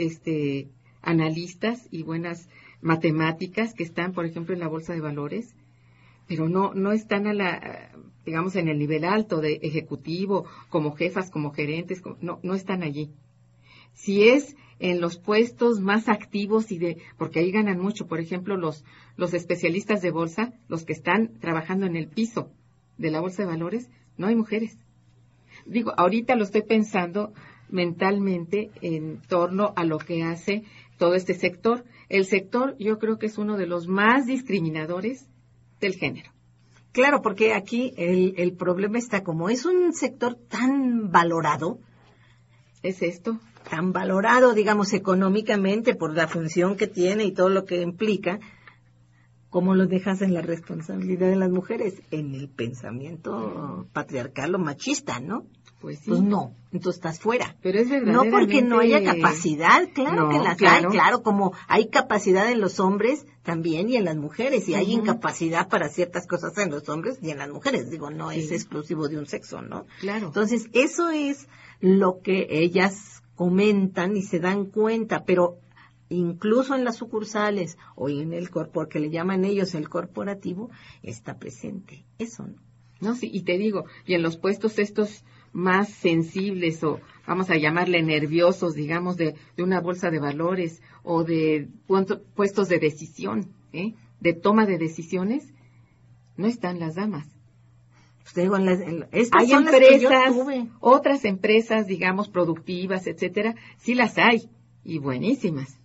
analistas y buenas matemáticas que están, por ejemplo, en la bolsa de valores, pero no están digamos, en el nivel alto de ejecutivo, como jefas, como gerentes, no están allí. Si es en los puestos más activos porque ahí ganan mucho, por ejemplo, los especialistas de bolsa, los que están trabajando en el piso de la bolsa de valores, no hay mujeres. Digo, ahorita lo estoy pensando mentalmente en torno a lo que hace todo este sector. El sector yo creo que es uno de los más discriminadores del género. Claro, porque aquí el problema está, como es un sector tan valorado, ¿es esto? Tan valorado, digamos, económicamente por la función que tiene y todo lo que implica, ¿cómo lo dejas en la responsabilidad de las mujeres? En el pensamiento patriarcal o machista, ¿no? Pues sí. Pues no, entonces estás fuera. Pero es verdaderamente... No porque no haya capacidad, claro que las hay, claro, como hay capacidad en los hombres también y en las mujeres, y hay incapacidad para ciertas cosas en los hombres y en las mujeres, digo, no es exclusivo de un sexo, ¿no? Claro. Entonces, eso es lo que ellas comentan y se dan cuenta, pero incluso en las sucursales o en el que le llaman ellos el corporativo, está presente eso, ¿no? No, sí, y te digo, y en los puestos estos más sensibles o vamos a llamarle nerviosos, digamos, de una bolsa de valores o de puestos de decisión, de toma de decisiones, no están las damas. Pues te digo, hay empresas, otras empresas, digamos, productivas, etcétera, sí las hay, y buenísimas,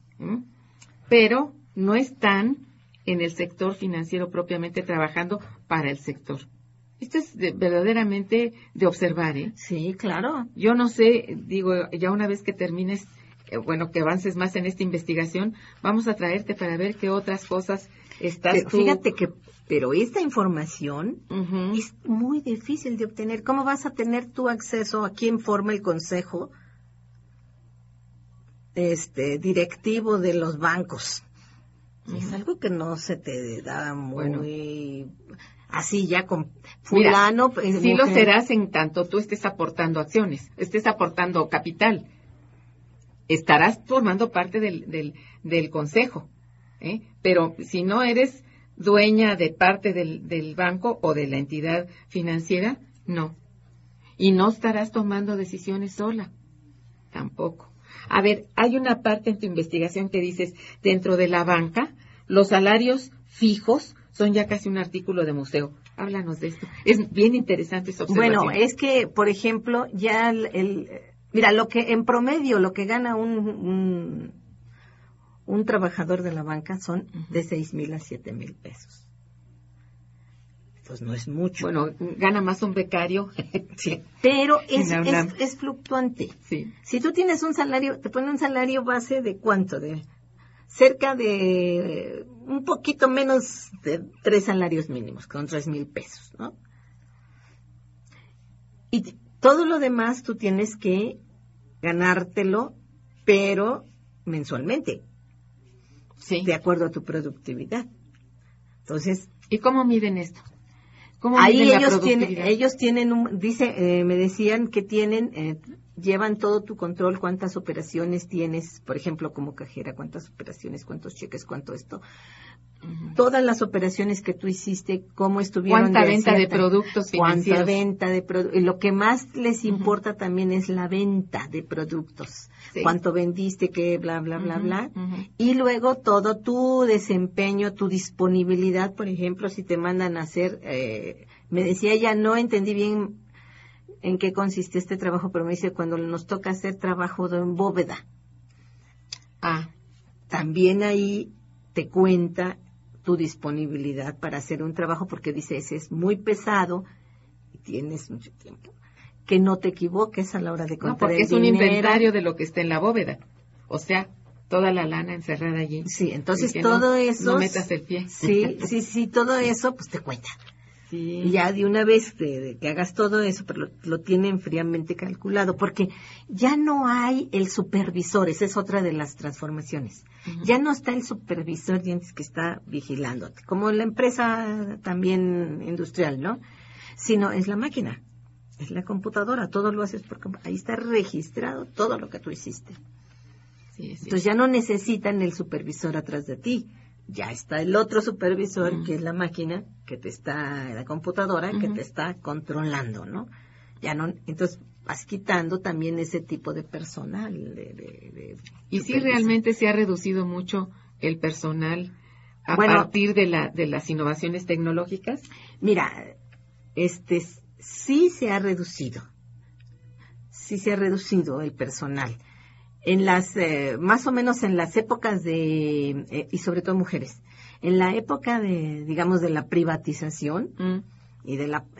pero no están en el sector financiero propiamente trabajando para el sector. Esto es verdaderamente de observar, ¿eh? Sí, claro. Yo no sé, digo, ya una vez que termines, que avances más en esta investigación, vamos a traerte para ver qué otras cosas estás tú. Fíjate pero esta información es muy difícil de obtener. ¿Cómo vas a tener tu acceso a quién forma el consejo directivo de los bancos? Es algo que no se te da muy... Así ya con fulano. Mira, sí lo serás en tanto tú estés aportando acciones, estés aportando capital. Estarás formando parte del consejo, pero si no eres dueña de parte del banco o de la entidad financiera, no. Y no estarás tomando decisiones sola, tampoco. A ver, hay una parte en tu investigación que dices, dentro de la banca, los salarios fijos son ya casi un artículo de museo. Háblanos de esto. Es bien interesante esa observación. Bueno, es que, por ejemplo, ya mira, en promedio, lo que gana un trabajador de la banca son de 6,000 a 7,000 pesos. Pues no es mucho. Bueno, gana más un becario. Sí. Pero es fluctuante. Sí. Si tú tienes un salario, te ponen un salario base de ¿cuánto? De cerca de un poquito menos de 3 salarios mínimos, con 3,000 pesos, ¿no? Y todo lo demás tú tienes que ganártelo, pero mensualmente, de acuerdo a tu productividad. Entonces, ¿y cómo miden esto? ¿Cómo ahí miden ellos tienen me decían que tienen llevan todo tu control, cuántas operaciones tienes, por ejemplo, como cajera, cuántas operaciones, cuántos cheques, cuánto esto. Todas las operaciones que tú hiciste, cómo estuvieron. ¿Cuánta venta de productos financieros? Cuánta venta de productos. Lo que más les importa también es la venta de productos. Sí. Cuánto vendiste, qué, bla, bla, bla, bla. Y luego todo tu desempeño, tu disponibilidad, por ejemplo, si te mandan a hacer, me decía ella, no entendí bien en qué consiste este trabajo, pero me dice, cuando nos toca hacer trabajo en bóveda. También ahí te cuenta tu disponibilidad para hacer un trabajo, porque dice, ese es muy pesado y tienes mucho tiempo. Que no te equivoques a la hora de contar. No, porque es un inventario de lo que está en la bóveda. O sea, toda la lana encerrada allí. Sí, entonces todo eso. No metas el pie. Sí, todo eso, pues te cuenta. Sí. Y ya de una vez que hagas todo eso, pero lo tienen fríamente calculado, porque ya no hay el supervisor, esa es otra de las transformaciones. Ya no está el supervisor que está vigilándote, como la empresa también industrial, ¿no? Sino es la máquina, es la computadora, todo lo haces por computadora, ahí está registrado todo lo que tú hiciste. Sí. Entonces ya no necesitan el supervisor atrás de ti. Ya está el otro supervisor, que es la máquina, la computadora, que te está controlando, ¿no? Ya no, entonces vas quitando también ese tipo de personal. Y sí, realmente se ha reducido mucho el personal a partir de las innovaciones tecnológicas. Mira, sí se ha reducido el personal. En las, más o menos en las épocas y sobre todo mujeres, en la época digamos, de la privatización y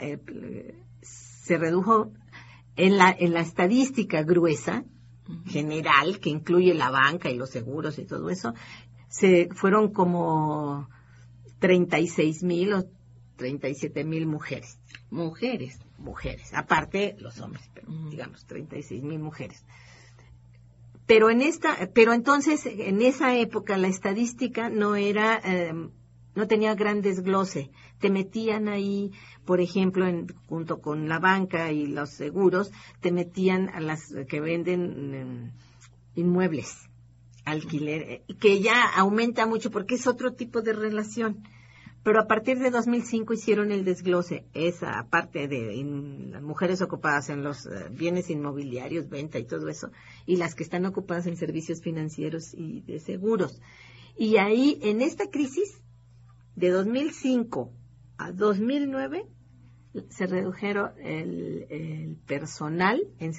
se redujo en la estadística gruesa, general, que incluye la banca y los seguros y todo eso, fueron como 36,000 o 37,000 mujeres. Mujeres, aparte los hombres, pero digamos 36,000 mujeres. Pero entonces, en esa época, la estadística no tenía gran desglose. Te metían ahí, por ejemplo, junto con la banca y los seguros, te metían a las que venden inmuebles, alquiler, que ya aumenta mucho porque es otro tipo de relación. Pero a partir de 2005 hicieron el desglose, esa parte de las mujeres ocupadas en los bienes inmobiliarios, venta y todo eso, y las que están ocupadas en servicios financieros y de seguros. Y ahí, en esta crisis, de 2005 a 2009, se redujeron el personal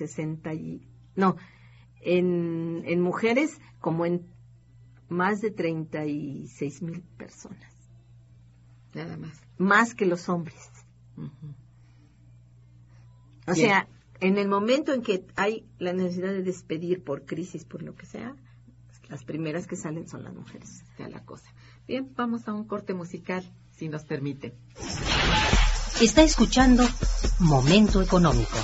en mujeres como en más de 36,000 personas. Nada más. Más que los hombres. O sea, en el momento en que hay la necesidad de despedir por crisis, por lo que sea, las primeras que salen son las mujeres. Está la cosa. Bien, vamos a un corte musical, si nos permite. Está escuchando Momento Económico.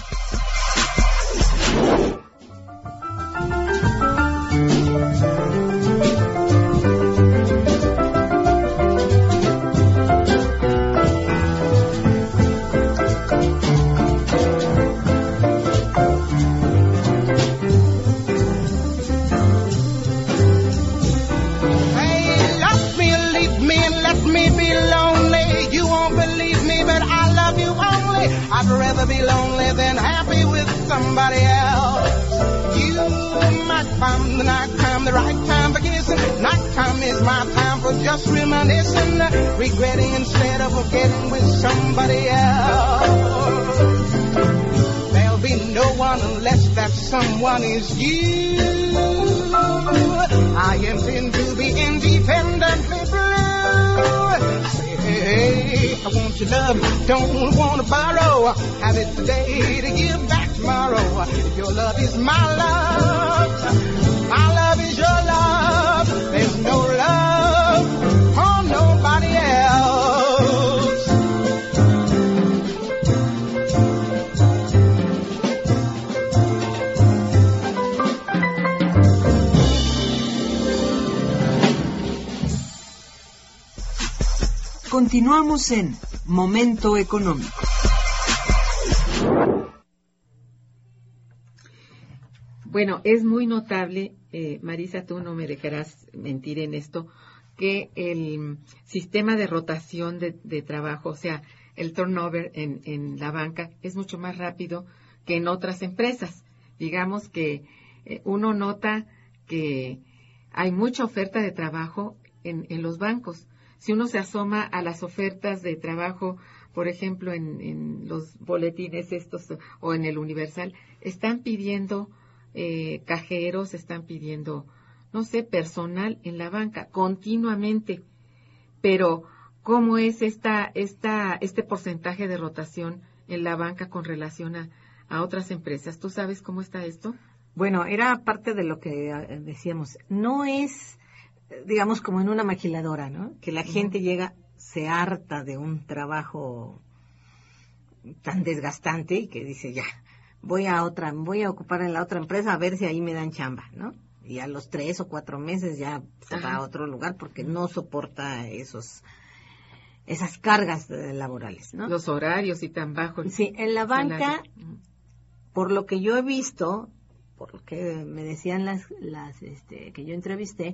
I'd rather be lonely than happy with somebody else. You might find the night time the right time for kissing. Night time is my time for just reminiscing, regretting instead of forgetting with somebody else. There'll be no one unless that someone is you. I intend to be independently blue. Hey, I want your love, don't want to borrow. Have it today to give back tomorrow. If your love is my love is your love. There's no love for nobody else. Continuamos en Momento Económico. Bueno, es muy notable, Marisa, tú no me dejarás mentir en esto, que el sistema de rotación de trabajo, o sea, el turnover en la banca es mucho más rápido que en otras empresas. Digamos que uno nota que hay mucha oferta de trabajo en los bancos. Si uno se asoma a las ofertas de trabajo, por ejemplo, en los boletines estos o en el Universal, están pidiendo cajeros, están pidiendo, no sé, personal en la banca continuamente. Pero, ¿cómo es este porcentaje de rotación en la banca con relación a otras empresas? ¿Tú sabes cómo está esto? Bueno, era parte de lo que decíamos. No es, digamos, como en una maquiladora, ¿no? Que la gente llega, se harta de un trabajo tan desgastante y que dice, ya, voy a ocupar en la otra empresa a ver si ahí me dan chamba, ¿no? Y a los 3 o 4 meses ya se va a otro lugar porque no soporta esas cargas laborales, ¿no? Los horarios y tan bajos. Sí, en la banca, por lo que yo he visto, por lo que me decían las que yo entrevisté,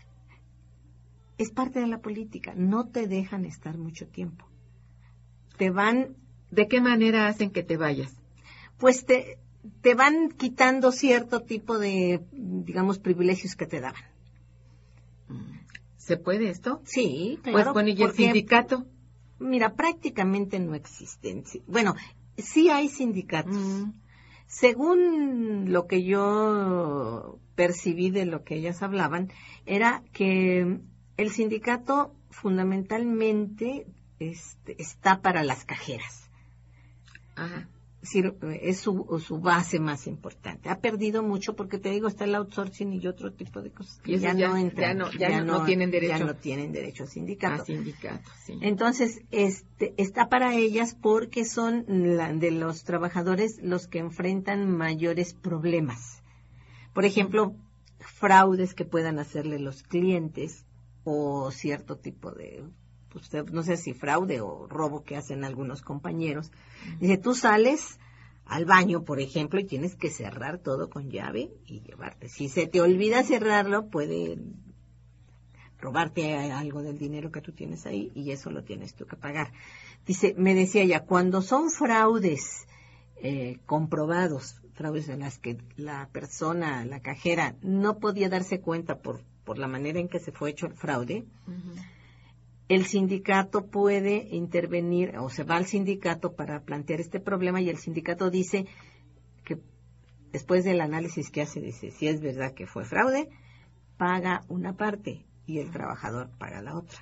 es parte de la política. No te dejan estar mucho tiempo. Te van... ¿De qué manera hacen que te vayas? Pues te van quitando cierto tipo de, digamos, privilegios que te daban. ¿Se puede esto? Sí, claro. Pues bueno, ¿y el sindicato? Mira, prácticamente no existen. Bueno, sí hay sindicatos. Según lo que yo percibí de lo que ellas hablaban, era que el sindicato fundamentalmente está para las cajeras. Ajá. Es su base más importante. Ha perdido mucho porque, te digo, está el outsourcing y otro tipo de cosas que ya no entran. No tienen derecho. Ya no tienen derecho a sindicato. A sindicato, sí. Entonces, está para ellas porque son de los trabajadores los que enfrentan mayores problemas. Por ejemplo, fraudes que puedan hacerle los clientes o cierto tipo de... Pues, no sé si fraude o robo que hacen algunos compañeros. Dice, tú sales al baño, por ejemplo, y tienes que cerrar todo con llave y llevarte. Si se te olvida cerrarlo, puede robarte algo del dinero que tú tienes ahí y eso lo tienes tú que pagar. Dice, me decía ella, cuando son fraudes comprobados, fraudes en las que la persona, la cajera, no podía darse cuenta por la manera en que se fue hecho el fraude, el sindicato puede intervenir o se va al sindicato para plantear este problema y el sindicato dice que después del análisis que hace, dice, si es verdad que fue fraude, paga una parte y el trabajador paga la otra.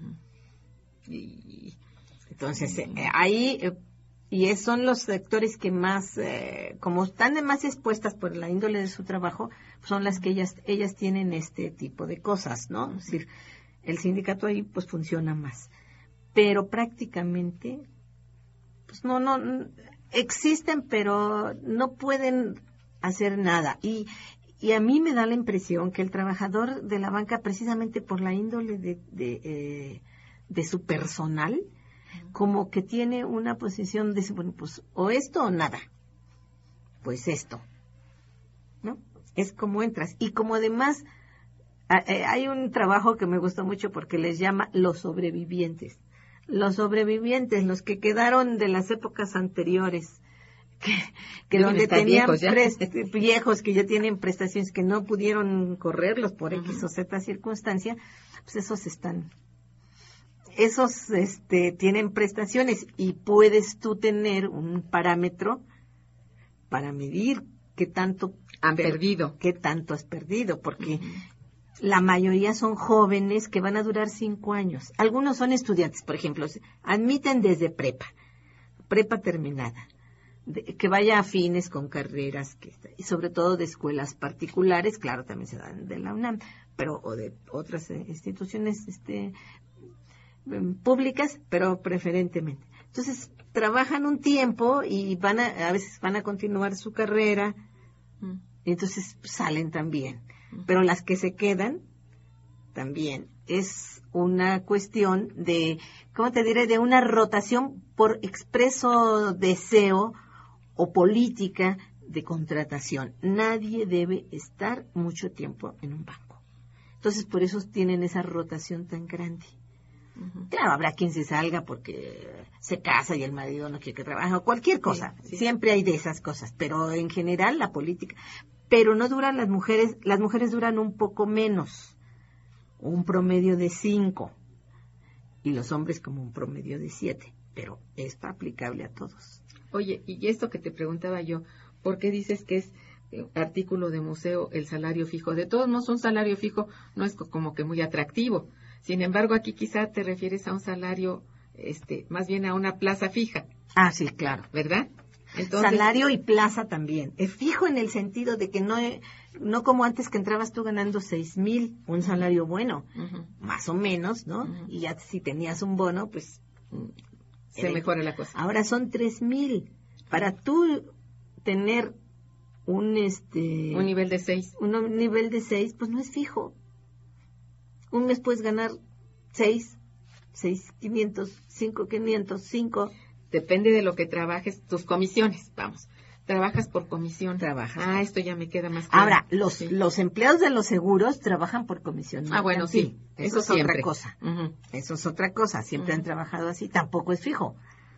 Y entonces, ahí, y son los sectores que más, como están más expuestas por la índole de su trabajo, son las que ellas tienen este tipo de cosas, ¿no? Es decir, el sindicato ahí pues funciona más. Pero prácticamente, pues no, existen, pero no pueden hacer nada. Y a mí me da la impresión que el trabajador de la banca, precisamente por la índole de su personal, como que tiene una posición de, bueno, pues o esto o nada. Pues esto, ¿no? Es como entras. Y como además... hay un trabajo que me gustó mucho porque les llama los sobrevivientes. Los sobrevivientes, los que quedaron de las épocas anteriores, que donde tenían viejos que ya tienen prestaciones que no pudieron correrlos por X o Z circunstancia, pues esos tienen prestaciones y puedes tú tener un parámetro para medir qué tanto qué tanto has perdido, porque la mayoría son jóvenes que van a durar 5 años. Algunos son estudiantes, por ejemplo, admiten desde prepa terminada, que vaya a fines con carreras, y sobre todo de escuelas particulares, claro, también se dan de la UNAM, pero o de otras instituciones públicas, pero preferentemente. Entonces, trabajan un tiempo y a veces van a continuar su carrera, y entonces salen también. Pero las que se quedan, también, es una cuestión de, ¿cómo te diré?, de una rotación por expreso deseo o política de contratación. Nadie debe estar mucho tiempo en un banco. Entonces, por eso tienen esa rotación tan grande. Claro, habrá quien se salga porque se casa y el marido no quiere que trabaje, o cualquier cosa. Sí. Siempre hay de esas cosas, pero en general la política. Pero no duran las mujeres duran un poco menos, un promedio de 5, y los hombres como un promedio de 7, pero es aplicable a todos. Oye, y esto que te preguntaba yo, ¿por qué dices que es artículo de museo el salario fijo? De todos modos, un salario fijo no es como que muy atractivo. Sin embargo, aquí quizá te refieres a un salario, más bien a una plaza fija. Ah, sí, claro. ¿Verdad? Entonces, salario y plaza también. Es fijo en el sentido de que no como antes que entrabas tú ganando 6,000, un salario bueno, más o menos, ¿no? Y ya si tenías un bono, pues se mejora la cosa. Ahora son 3,000. Para tú tener un nivel de 6. Un nivel de 6, pues no es fijo. Un mes puedes ganar 6,500, 5,500, 5. Depende de lo que trabajes, tus comisiones, vamos. Trabajas por comisión. Trabajas. Ah, esto ya me queda más claro. Ahora, los empleados de los seguros trabajan por comisión. Ah, bueno, sí. Eso es otra cosa. Eso es otra cosa. Siempre han trabajado así. Tampoco es fijo.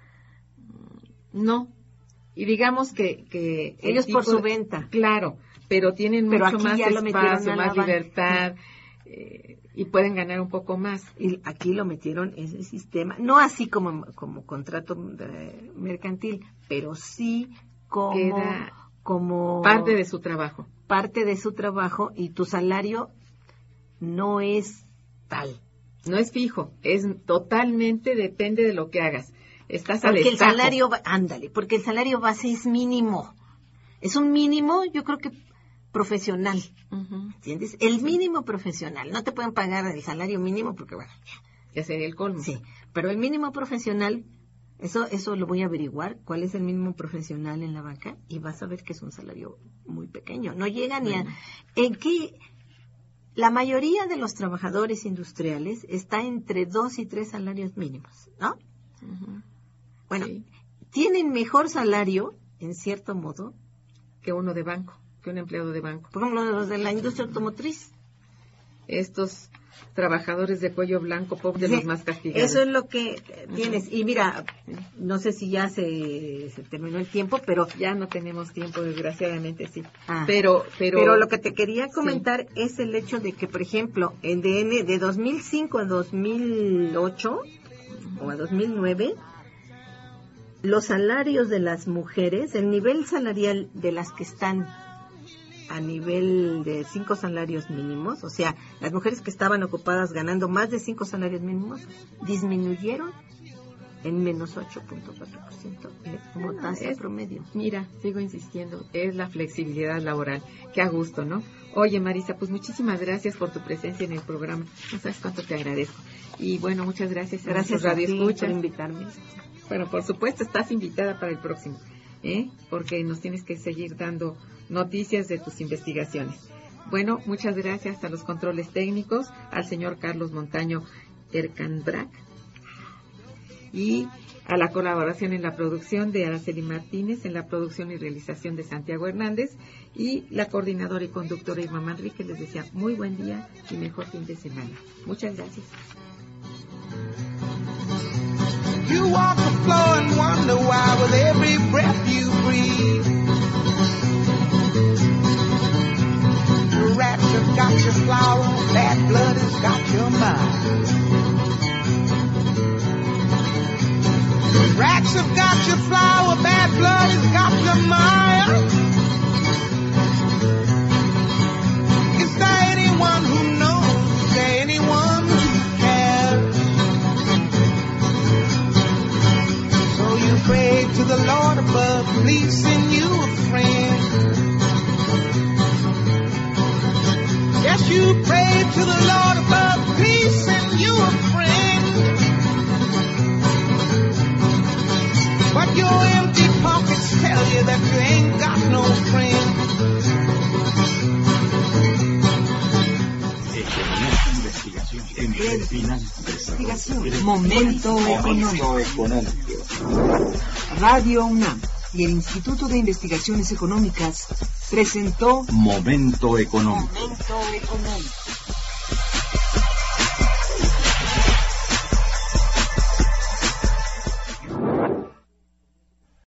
No. Y digamos que ellos por su venta. Claro, pero tienen mucho más espacio, más libertad, y pueden ganar un poco más. Y aquí lo metieron ese sistema, no así como contrato mercantil, pero sí como parte de su trabajo. Parte de su trabajo, y tu salario no es tal. No es fijo, es totalmente depende de lo que hagas. Estás porque al el salario, porque el salario base es mínimo. Es un mínimo, yo creo que profesional. ¿Entiendes? El mínimo profesional. No te pueden pagar el salario mínimo porque, bueno, ya sería el colmo. Sí, pero el mínimo profesional, eso lo voy a averiguar, cuál es el mínimo profesional en la banca, y vas a ver que es un salario muy pequeño. No llega ni a... ¿En qué? La mayoría de los trabajadores industriales está entre 2 y 3 salarios mínimos, ¿no? Bueno, sí. Tienen mejor salario, en cierto modo, que uno de banco, que un empleado de banco. Por ejemplo, los de la industria automotriz. Estos trabajadores de cuello blanco, pobres, de los más castigados. Eso es lo que tienes. Y mira, no sé si ya se terminó el tiempo, pero... Ya no tenemos tiempo, desgraciadamente, sí. Pero lo que te quería comentar es el hecho de que, por ejemplo, en DN de 2005 a 2008 o a 2009, los salarios de las mujeres, el nivel salarial de las que están a nivel de 5 salarios mínimos, o sea, las mujeres que estaban ocupadas ganando más de 5 salarios mínimos, disminuyeron en menos 8.4% como tasa promedio. Mira, sigo insistiendo, es la flexibilidad laboral. Qué a gusto, ¿no? Oye, Marisa, pues muchísimas gracias por tu presencia en el programa. No sabes cuánto te agradezco. Y bueno, muchas gracias a nuestros radioescuchas por invitarme. Bueno, por supuesto, estás invitada para el próximo, porque nos tienes que seguir dando noticias de tus investigaciones. Bueno, muchas gracias a los controles técnicos, al señor Carlos Montaño Ercanbrac, y a la colaboración en la producción de Araceli Martínez, en la producción y realización de Santiago Hernández, y la coordinadora y conductora Irma Manrique. Les decía muy buen día y mejor fin de semana. Muchas gracias. You walk the floor and wonder why with every breath you breathe. The rats have got your flower, bad blood has got your mind. The rats have got your flower, bad blood has got your mind. Is there anyone who knows? Is there anyone who cares? You pray to the Lord above, please send you a friend. Yes, you pray to the Lord above, please send you a friend. But your empty pockets tell you that you ain't got no friend. Investigación. Momento económico. Radio UNAM y el Instituto de Investigaciones Económicas presentó Momento Económico. Momento Económico.